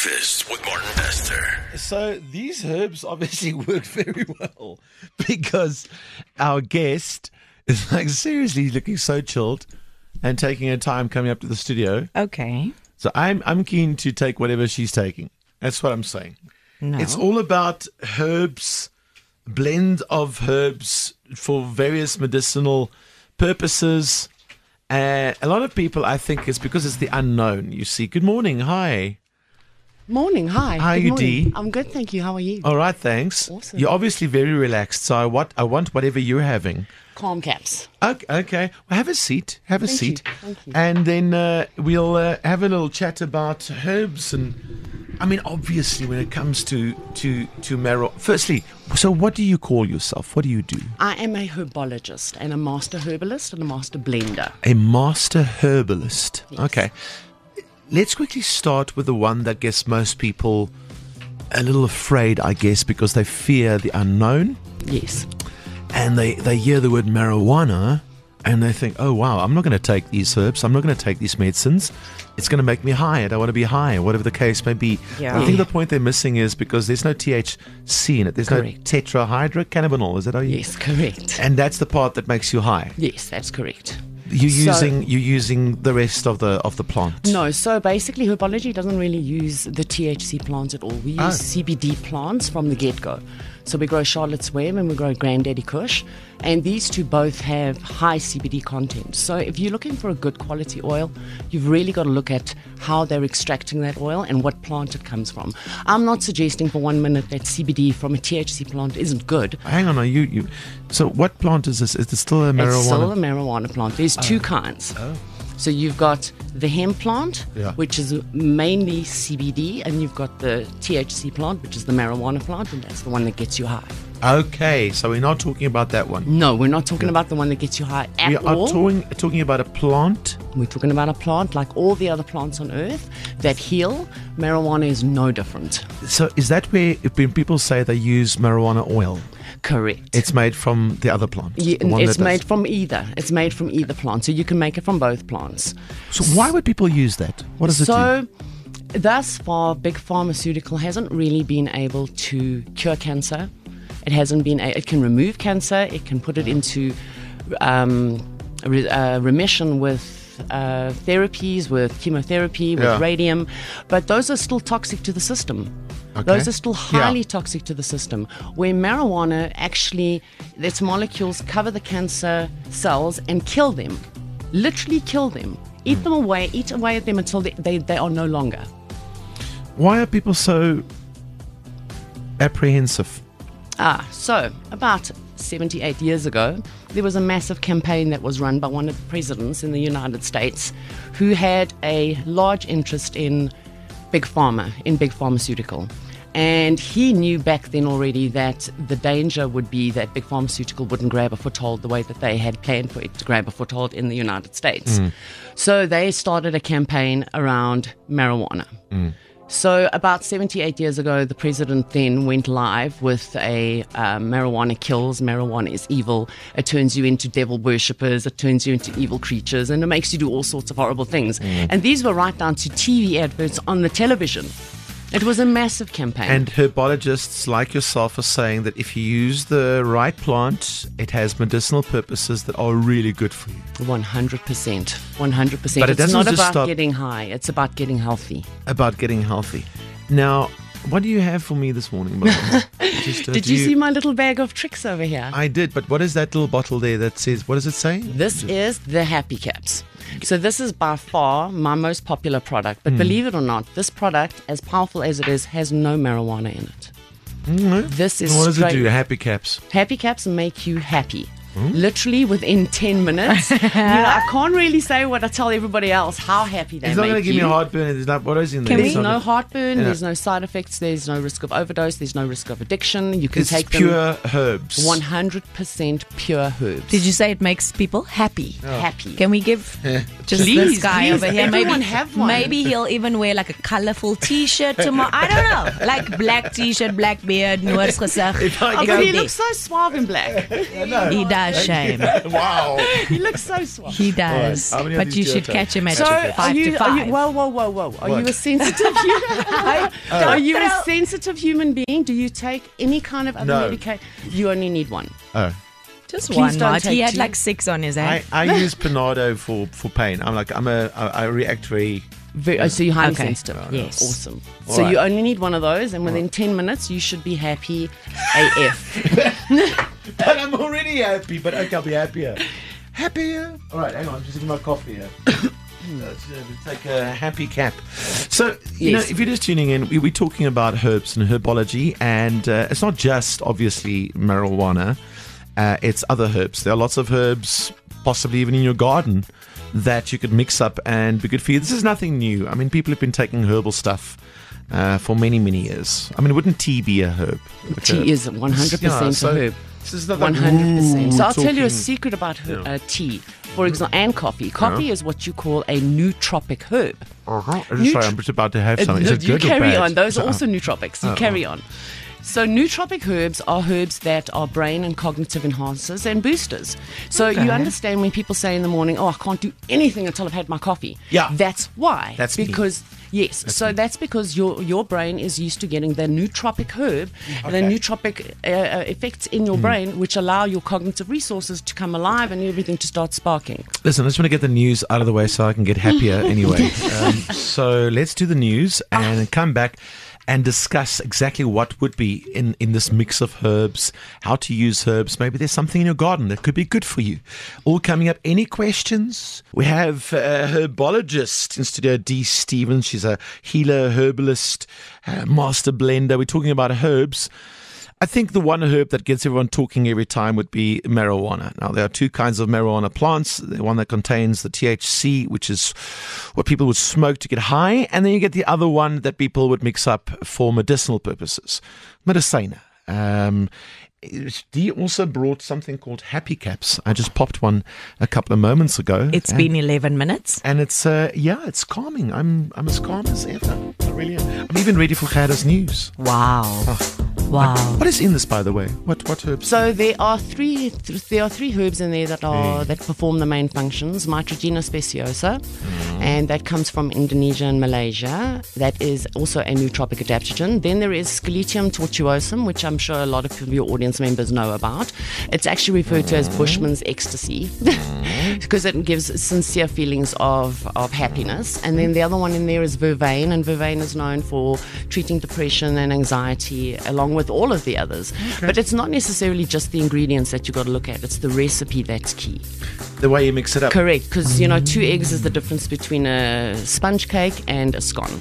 Breakfast with Martin Bester. So these herbs obviously work very well because our guest is like seriously looking so chilled and taking her time coming up to the studio. Okay. So I'm keen to take whatever she's taking. That's what I'm saying. No. It's all about herbs, blend of herbs for various medicinal purposes. A lot of people, I think, it's because it's the unknown. You see, good morning, hi. Morning, hi. How are Good you, morning. Dee? I'm good, thank you. How are you? All right, thanks. Awesome. You're obviously very relaxed, so I want whatever you're having. Calm caps. Okay. Well, have a seat. Have a Thank seat. you. Thank you. And then we'll have a little chat about herbs. And I mean, obviously, when it comes to marijuana. Firstly, so what do you call yourself? What do you do? I am a herbologist and a master herbalist and a master blender. A master herbalist. Yes. Okay. Let's quickly start with the one that gets most people a little afraid, I guess, because they fear the unknown. Yes. And they hear the word marijuana and they think, oh, wow, I'm not going to take these herbs. I'm not going to take these medicines. It's going to make me high. I don't want to be high, whatever the case may be. Yeah. I think the point they're missing is because there's no THC in it. There's Correct. no tetrahydrocannabinol. Is that how you... Yes, correct. And that's the part that makes you high. Yes, that's correct. You're using the rest of the plant. No, so basically herbology doesn't really use the THC plants at all. We use CBD plants from the get-go. So we grow Charlotte's Web and we grow Granddaddy Kush, and these two both have high CBD content. So if you're looking for a good quality oil, you've really got to look at how they're extracting that oil and what plant it comes from. I'm not suggesting for 1 minute that CBD from a THC plant isn't good. Hang on, you. So what plant is this? Is it still a marijuana? It's still a marijuana plant. There's two kinds. So you've got the hemp plant, Yeah. which is mainly CBD, and you've got the THC plant, which is the marijuana plant, and that's the one that gets you high. Okay, so we're not talking about that one. No, we're not talking about the one that gets you high at We are all. talking about a plant. We're talking about a plant like all the other plants on earth that heal. Marijuana is no different. So is that where when people say they use marijuana oil, Correct. it's made from the other plant? Yeah, the one it's that made from either. It's made from either plant, so you can make it from both plants. So why would people use that? What does it do? So, thus far, Big Pharmaceutical hasn't really been able to cure cancer. It hasn't been. It can remove cancer. It can put it into remission with therapies, with chemotherapy, with Yeah. radium, but those are still toxic to the system. Okay. Those are still highly Yeah. toxic to the system. Where marijuana actually, its molecules cover the cancer cells and kill them, literally kill them. Eat them away, eat away at them until they are no longer. Why are people so apprehensive? So about 78 years ago, there was a massive campaign that was run by one of the presidents in the United States who had a large interest in Big Pharma, in Big Pharmaceutical. And he knew back then already that the danger would be that Big Pharmaceutical wouldn't grab a foothold the way that they had planned for it to grab a foothold in the United States. So they started a campaign around marijuana. So about 78 years ago, the president then went live with a marijuana kills, marijuana is evil. It turns you into devil worshippers, it turns you into evil creatures, and it makes you do all sorts of horrible things. And these were right down to TV adverts on the television. It was a massive campaign. And herbologists like yourself are saying that if you use the right plant, it has medicinal purposes that are really good for you. 100%. 100%. But it It's doesn't not just about stop- getting high, it's about getting healthy. About getting healthy. Now, what do you have for me this morning, Barbara? Just, Did you see my little bag of tricks over here? I did, but what is that little bottle there that says, what does it say? This is the Happy Caps. So this is by far my most popular product. But believe it or not, this product, as powerful as it is, has no marijuana in it. This is What does it straight- do? Happy Caps. Happy Caps make you happy. Literally within 10 minutes. I can't really say what I tell everybody else, how happy they It's not make going to give me you. a heartburn. There's not, what is in there? Can we- It's There's not- no heartburn, Yeah. there's no side effects, there's no risk of overdose, there's no risk of addiction. You can It's take pure them herbs. 100% pure herbs. Did you say it makes people happy? Happy. Can we give just Please, this guy please, over here? everyone Maybe have one. Maybe he'll even wear like a colorful T-shirt tomorrow. I don't know, like black T-shirt, black beard, Noors gesig. If I Oh, go- but he looks so suave in black. He does. shame. Wow. He looks so suave. He does. How many of But these you do should I catch take? him at So, 5 are to you, 5. whoa. Are you What? a sensitive Are you a sensitive human being? Do you take any kind of other No. medication? You only need one. Oh. Just Please one, don't Mart. He take had two. like 6 on his hand. I use Panado for pain. I react very. So you're highly Okay. sensitive. Yes. Awesome. All So right. you only need one of those, and within 10 minutes, you should be happy AF. But I'm already happy. But okay, I'll be happier. Happier. All right, hang on. I'm just taking my coffee here. Let's take a happy cap. So, you know, Yes. if you're just tuning in, we're talking about herbs and herbology, and it's not just obviously marijuana. It's other herbs. There are lots of herbs, possibly even in your garden, that you could mix up and be good for you. This is nothing new. I mean, people have been taking herbal stuff for many, many years. I mean, wouldn't tea be a herb? Like Tea is 100% a herb. This is not like, 100%. So I'll tell you a talking- secret about tea, for example, and coffee. Coffee is what you call a nootropic herb. Sorry, I'm just about to have something. Is it You good or carry bad? on. Those are also nootropics. You carry on. So nootropic herbs are herbs that are brain and cognitive enhancers and boosters. So you understand when people say in the morning, "Oh, I can't do anything until I've had my coffee." Yeah. That's why. That's me. because yes. That's because your brain is used to getting the nootropic herb, the nootropic effects in your brain, which allow your cognitive resources to come alive and everything to start sparking. Listen, I just want to get the news out of the way so I can get happier anyway. So let's do the news and come back and discuss exactly what would be in this mix of herbs, how to use herbs. Maybe there's something in your garden that could be good for you. All coming up. Any questions? We have a herbologist in studio, Dee Stevens. She's a healer, herbalist, master blender. We're talking about herbs. I think the one herb that gets everyone talking every time would be marijuana. Now, there are two kinds of marijuana plants. The one that contains the THC, which is what people would smoke to get high. And then you get the other one that people would mix up for medicinal purposes. Medicina. Dee also brought something called Happy Caps. I just popped one a couple of moments ago. It's been 11 minutes. And it's it's calming. I'm as calm as ever. I really am. I'm even ready for Gerda's news. Wow. Wow. What is in this, by the way? What herbs? So there are three herbs in there that perform the main functions. Mitragina speciosa, and that comes from Indonesia and Malaysia. That is also a nootropic adaptogen. Then there is Sciletium tortuosum, which I'm sure a lot of your audience members know about. It's actually referred to as Bushman's ecstasy because it gives sincere feelings of happiness. And then the other one in there is vervain, and vervain is known for treating depression and anxiety along with all of the others. But it's not necessarily just the ingredients that you got to look at. It's the recipe that's key. The way you mix it up. Correct, because 2 eggs is the difference between a sponge cake and a scone.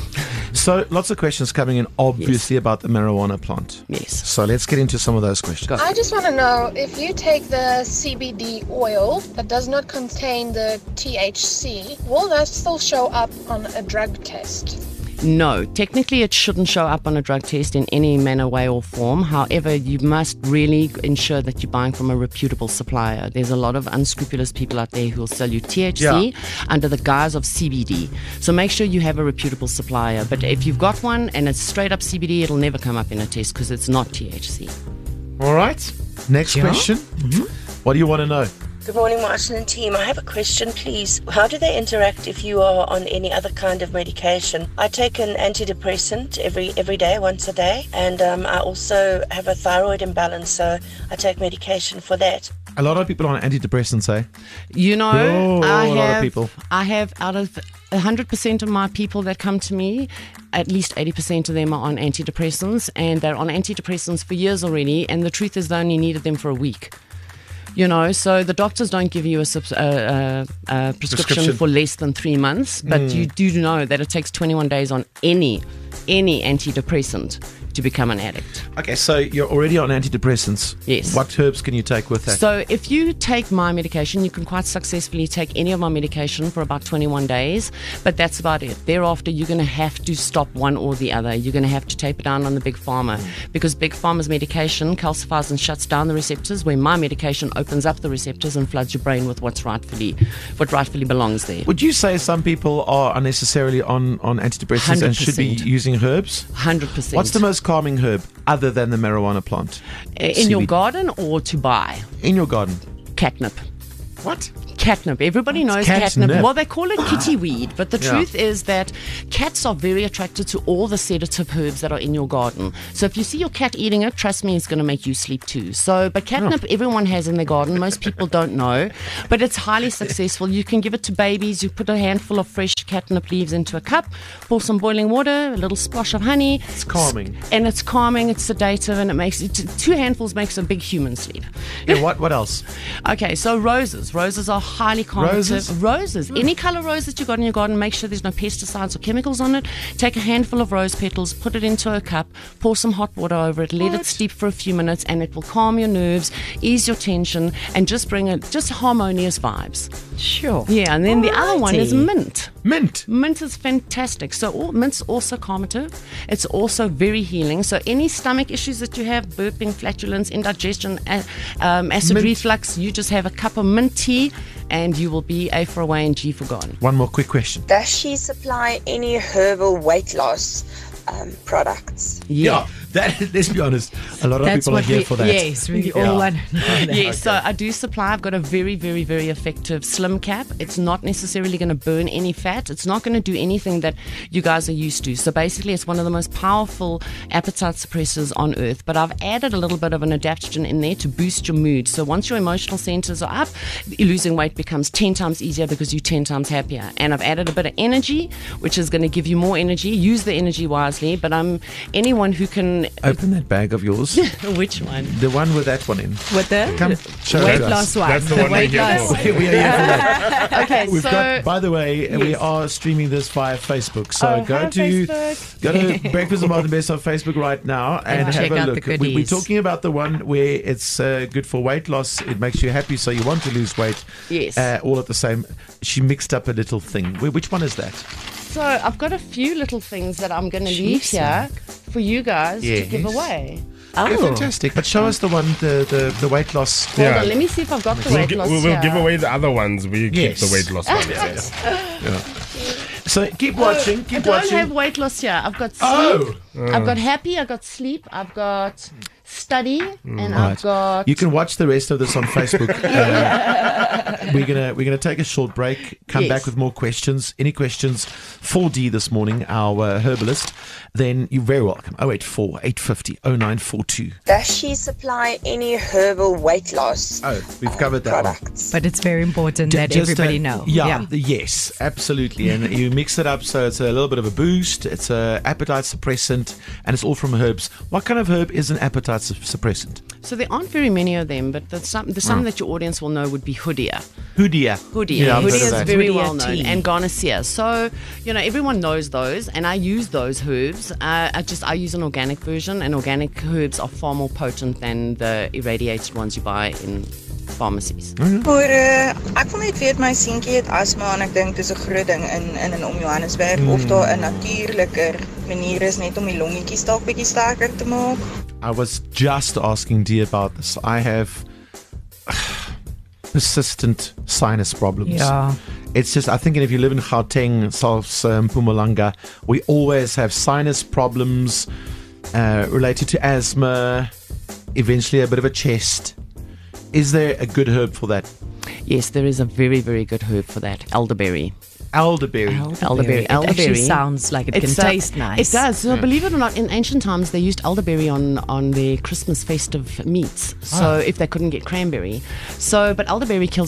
So lots of questions coming in, obviously, about the marijuana plant. Yes. So let's get into some of those questions. Go. I just want to know if you take the CBD oil that does not contain the THC, will that still show up on a drug test? No, technically it shouldn't show up on a drug test in any manner, way or form. However, you must really ensure that you're buying from a reputable supplier. There's a lot of unscrupulous people out there who will sell you THC under the guise of CBD. So make sure you have a reputable supplier. But if you've got one and it's straight up CBD, it'll never come up in a test because it's not THC. All right. Next question. What do you want to know? Good morning, Martin and team. I have a question, please. How do they interact if you are on any other kind of medication? I take an antidepressant every day, once a day, and I also have a thyroid imbalance, so I take medication for that. A lot of people on antidepressants, eh? A lot of people. I have out of 100% of my people that come to me, at least 80% of them are on antidepressants, and they're on antidepressants for years already, and the truth is they only needed them for a week. So the doctors don't give you a prescription for less than 3 months, but you do know that it takes 21 days on any antidepressant to become an addict. Okay, so you're already on antidepressants. Yes. What herbs can you take with that? So if you take my medication, you can quite successfully take any of my medication for about 21 days, but that's about it. Thereafter, you're going to have to stop one or the other. You're going to have to taper down on the Big Pharma because Big Pharma's medication calcifies and shuts down the receptors, where my medication opens up the receptors and floods your brain with what rightfully belongs there. Would you say some people are unnecessarily on antidepressants and should be 100%. using herbs? 100%. What's the most calming herb other than the marijuana plant? In your CBD. garden or to buy? In your garden. Catnip. What? Catnip. Everybody knows catnip? catnip. Well, they call it kitty weed, but the Yeah. truth is that cats are very attracted to all the sedative herbs that are in your garden. So if you see your cat eating it, trust me, it's going to make you sleep too. So, but catnip everyone has in their garden. Most people don't know, but it's highly successful. You can give it to babies. You put a handful of fresh catnip leaves into a cup, pour some boiling water, a little splash of honey. It's calming. And it's calming, it's sedative, and it makes it, 2 handfuls makes a big human sleep. Yeah, what else? Okay, so roses. Roses are highly calmative. Roses. Any color rose that you got in your garden, make sure there's no pesticides or chemicals on it. Take a handful of rose petals, put it into a cup, pour some hot water over it, let it steep for a few minutes, and it will calm your nerves, ease your tension, and just bring it just harmonious vibes. Sure. Yeah, and then the other one is Alrighty. mint. Mint. Mint is fantastic. So mint's also calmative. It's also very healing. So any stomach issues that you have, burping, flatulence, indigestion, acid Mint. reflux, you just have a cup of mint tea and you will be A for away and G for gone. One more quick question. Does she supply any herbal weight loss products? Yeah, let's be honest. A lot of people are here for that. Yes, we all want to know that. Yes, so I do supply. I've got a very, very, very effective slim cap. It's not necessarily going to burn any fat. It's not going to do anything that you guys are used to. So basically, it's one of the most powerful appetite suppressors on earth. But I've added a little bit of an adaptogen in there to boost your mood. So once your emotional centers are up, losing weight becomes 10 times easier because you're 10 times happier. And I've added a bit of energy, which is going to give you more energy. Use the energy wisely. But I'm anyone who can. Open that bag of yours. Which one? The one with that one in. With the Come, show weight it to us. loss one. That's the one we're weight here loss. for. We are here for that. Okay, We've so got, by the way, we Yes. are streaming this via Facebook. So Oh, go hi, to Facebook. go to Breakfast with Martin Best on Facebook right now and check have a out the look. We're goodies. talking about the one where it's good for weight loss. It makes you happy, so you want to lose weight. Yes. All at the same. She mixed up a little thing. Which one is that? So I've got a few little things that I'm going to leave here for you guys to give Yes. away. Yeah, fantastic. But show us the one, the weight loss. Hold Yeah. on, let me see if I've got the We'll, weight loss we'll here. give away the other ones. We Yes. keep the weight loss ones. Yeah. So keep watching. I Keep don't watching. have weight loss here. I've got sleep. Oh. I've got happy. I've got sleep. I've got study, and Right. I've got. You can watch the rest of this on Facebook. We're gonna take a short break. Come Yes. back with more questions. Any questions for D this morning, our herbalist? Then you're very welcome. 084 850 0942. Does she supply any herbal weight loss Oh, we've covered that one. products? But it's very important that Just, everybody know. Yes, absolutely. And you mix it up so it's a little bit of a boost. It's a appetite suppressant, and it's all from herbs. What kind of herb is an appetite suppressant? So there aren't very many of them, but the some that your audience will know would be Hoodia. Hoodia. Hoodia. Yeah, I've heard Hoodia of is that. very Hoodia well known, tea. and Garnacia. So everyone knows those, and I use those herbs. I use an organic version, and organic herbs are far more potent than the irradiated ones you buy in pharmacies. Ek wil net weet my seentjie het asma en ek dink dis 'n groot ding in en om Johannesburg of daar 'n natuurliker manier is net om die longetjies dalk bietjie sterker te maak. I was just asking Dee about this. I have persistent sinus problems. Yeah. It's just, I think if you live in Gauteng, South Mpumalanga, we always have sinus problems related to asthma, eventually a bit of a chest. Is there a good herb for that? Yes, there is a very, very good herb for that. Elderberry. Elderberry. Elderberry. It actually sounds like it can taste nice. It does. So believe it or not, in ancient times they used elderberry on their Christmas festive meats. So if they couldn't get cranberry, but elderberry kills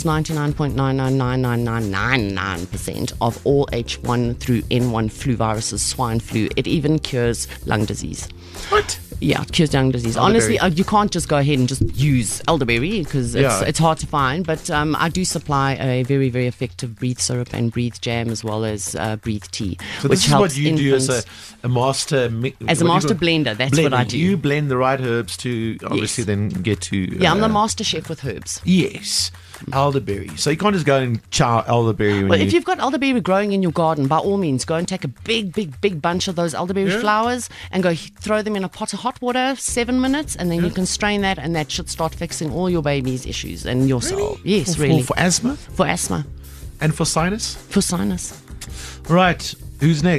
99.9999999% of all H1 through N1 flu viruses, swine flu. It even cures lung disease. What? Yeah, it cures lung disease. Elderberry. Honestly, you can't just go ahead and just use elderberry because it's hard to find. But I do supply a very, very effective breathe syrup and breathe jam as well as breathe tea, So which this is helps what you do as infants. a master... As a master blender, that's what I do. You blend the right herbs to obviously then get to... Yeah, I'm the master chef with herbs. Yes, elderberry. So you can't just go and chow elderberry when Well, if you've got elderberry growing in your garden, by all means, go and take a big, big, big bunch of those elderberry flowers and go throw them in a pot of hot water, 7 minutes, and then you can strain that, and that should start fixing all your baby's issues and your soul. Yes, for, really. For asthma For asthma, and for sinus? for sinus. Right, who's next?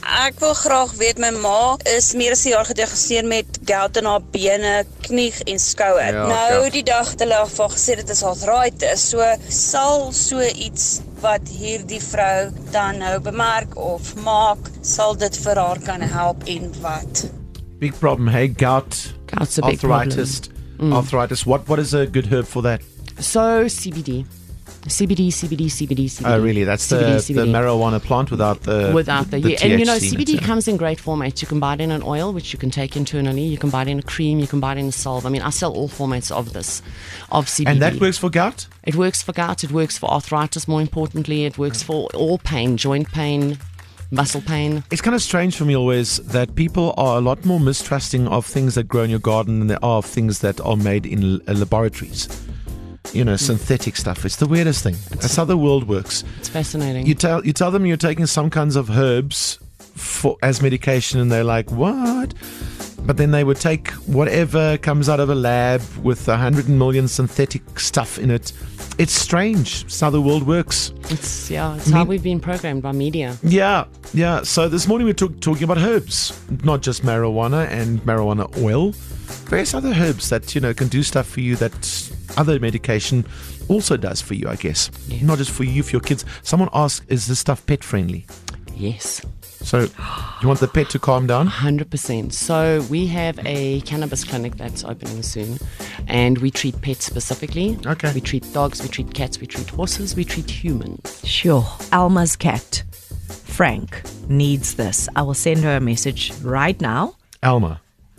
Ek wil graag weet, my ma is meer as 'n jaar gediagnoseer met gout in haar bene, knie en skouer. Ja, nou, gout. die dag het hulle daarvan gesê dit is arthritis. So sal so iets wat hierdie vrou dan nou bemerk of maak, sal dit vir haar kan help en wat? Big problem, hey? Gout, Gout's a big arthritis. Arthritis. What is a good herb for that? So CBD. CBD. Oh, really? That's the marijuana plant without the yeah. And you know, THC in it, CBD yeah. comes in great formats. You can buy it in an oil, which you can take internally. You can buy it in a cream. You can buy it in a salve. I mean, I sell all formats of CBD. And that works for gout? It works for gout. It works for arthritis. More importantly, it works for all pain, joint pain, muscle pain. It's kind of strange for me always that people are a lot more mistrusting of things that grow in your garden than there are of things that are made in laboratories. You know, synthetic stuff. It's the weirdest thing. That's how the world works. It's fascinating. You tell them you're taking some kinds of herbs as medication, and they're like, what? But then they would take whatever comes out of a lab with 100 million synthetic stuff in it. It's strange. It's how the world works. It's how we've been programmed by media. Yeah. So this morning we're talking about herbs, not just marijuana and marijuana oil. Various other herbs that, you know, can do stuff for you that other medication also does for you, I guess. Yes. Not just for you, for your kids. Someone asked, is this stuff pet friendly? Yes. So you want the pet to calm down? 100%. So we have a cannabis clinic that's opening soon, and we treat pets specifically. Okay. We treat dogs, we treat cats, we treat horses, we treat humans. Sure. Alma's cat, Frank, needs this. I will send her a message right now. Alma.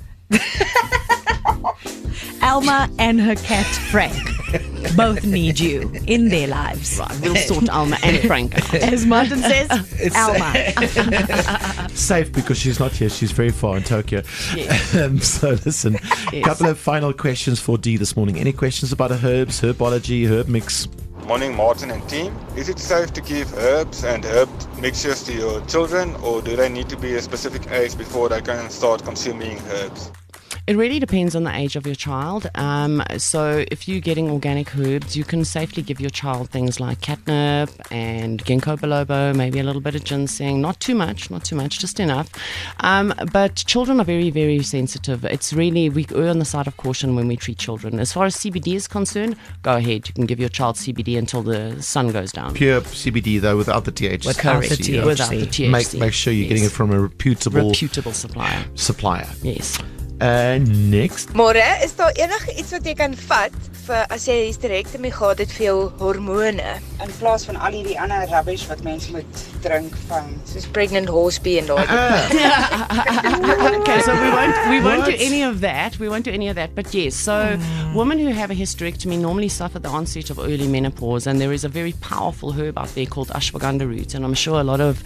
Alma and her cat, Frank, both need you in their lives. Right, we'll sort Alma and Frank out. As Martin says, Alma. Safe because she's not here. She's very far in Tokyo. Yes. So listen, a couple of final questions for Dee this morning. Any questions about herbs, herbology, herb mix? Morning, Martin and team. Is it safe to give herbs and herb mixtures to your children, or do they need to be a specific age before they can start consuming herbs? It really depends on the age of your child. So if you're getting organic herbs, you can safely give your child things like catnip and ginkgo biloba, maybe a little bit of ginseng. Not too much, just enough. But children are very, very sensitive. It's really, we err on the side of caution when we treat children. As far as CBD is concerned, go ahead. You can give your child CBD until the sun goes down. Pure CBD though, without the THC. Without the THC. Make sure you're getting it from a reputable supplier. Yes. Next. Môre, is daar enige iets wat jy kan vat vir as jy hysterektomie gehad het vir jou hormone in plaas van al hierdie ander rubbish wat mense moet drink van soos pregnant horse pee en daai. Okay, so we won't do any of that. We won't do any of that. But yes, so women who have a hysterectomy normally suffer the onset of early menopause, and there is a very powerful herb out there called ashwagandha root, and I'm sure a lot of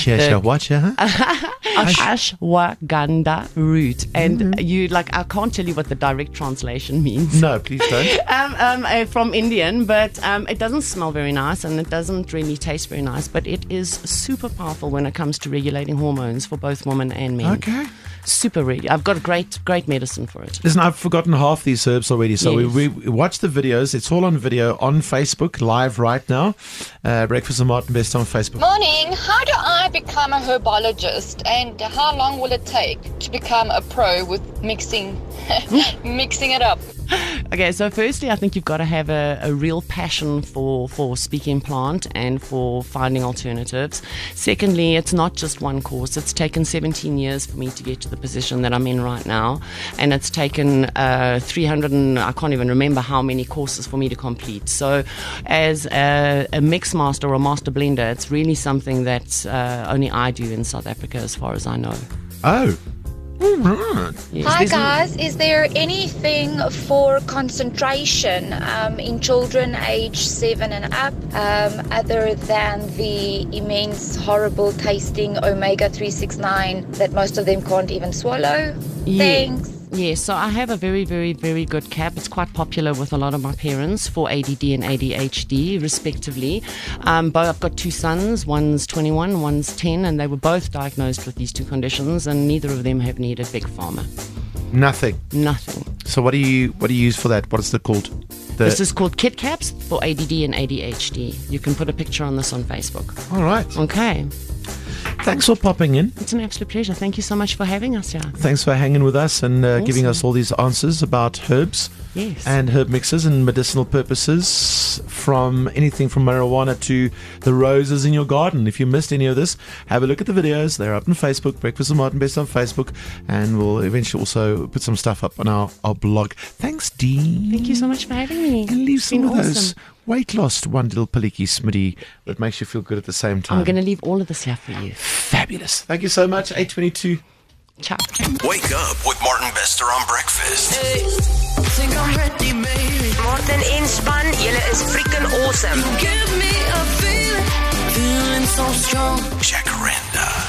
ashwagandha root, and I can't tell you what the direct translation means. No, please don't. From Indian, but it doesn't smell very nice and it doesn't really taste very nice, but it is super powerful when it comes to regulating hormones for both women and men. Okay. Super ready. I've got great medicine for it. Listen, I've forgotten half these herbs already. So Yes. we watch the videos. It's all on video on Facebook, live right now. Breakfast with Martin Best on Facebook. Morning. How do I become a herbologist, and how long will it take to become a pro with mixing it up? Okay, so firstly, I think you've got to have a real passion for speaking plant and for finding alternatives. Secondly, it's not just one course. It's taken 17 years for me to get to the position that I'm in right now, and it's taken 300 and I can't even remember how many courses for me to complete. So as a mix master or a master blender, it's really something that only I do in South Africa as far as I know. Oh. Right. Yes, Hi guys, is there anything for concentration in children age 7 and up other than the immense horrible tasting omega 369 that most of them can't even swallow? Thanks. Yes, so I have a very, very, very good cap. It's quite popular with a lot of my parents for ADD and ADHD, respectively. But I've got two sons. One's 21, one's 10, and they were both diagnosed with these two conditions, and neither of them have needed Big Pharma. Nothing. So what do you use for that? What is it called? This is called Kit Caps for ADD and ADHD. You can put a picture on this on Facebook. All right. Okay. Thanks for popping in. It's an absolute pleasure. Thank you so much for having us here. Thanks for hanging with us and giving us all these answers about herbs. Yes. And herb mixes and medicinal purposes, from anything from marijuana to the roses in your garden. If you missed any of this, have a look at the videos. They're up on Facebook, Breakfast with Martin Best on Facebook, and we'll eventually also put some stuff up on our blog. Thanks, Dean. Thank you so much for having me. And leave It's some been of those awesome. weight loss one little pilicky smiddy that makes you feel good at the same time. I'm going to leave all of this here for you. Fabulous. Thank you so much. 8:22. Ciao. Wake up with Martin Bester on breakfast. Think I'm ready, baby. Martin en span, julle is freaking awesome. Give me a feeling so strong. Jacaranda.